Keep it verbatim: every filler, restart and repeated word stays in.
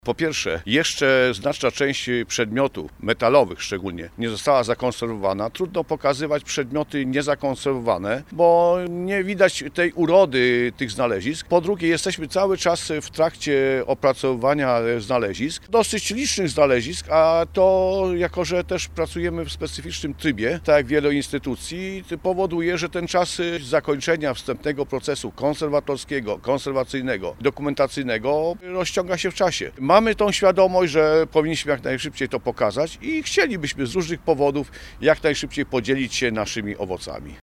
Po pierwsze, jeszcze znaczna część przedmiotów, metalowych szczególnie, nie została zakonserwowana. Trudno pokazywać przedmioty niezakonserwowane, bo nie widać tej urody tych znalezisk. Po drugie, jesteśmy cały czas w trakcie opracowywania znalezisk, dosyć licznych znalezisk, a to, jako że też pracujemy w specyficznym trybie, tak jak wiele instytucji, powoduje, że ten czas zakończenia wstępnego procesu konserwatorskiego, konserwacyjnego, dokumentacyjnego rozciąga się w czasie. Mamy tą świadomość, że powinniśmy jak najszybciej to pokazać i chcielibyśmy z różnych powodów jak najszybciej podzielić się naszymi owocami.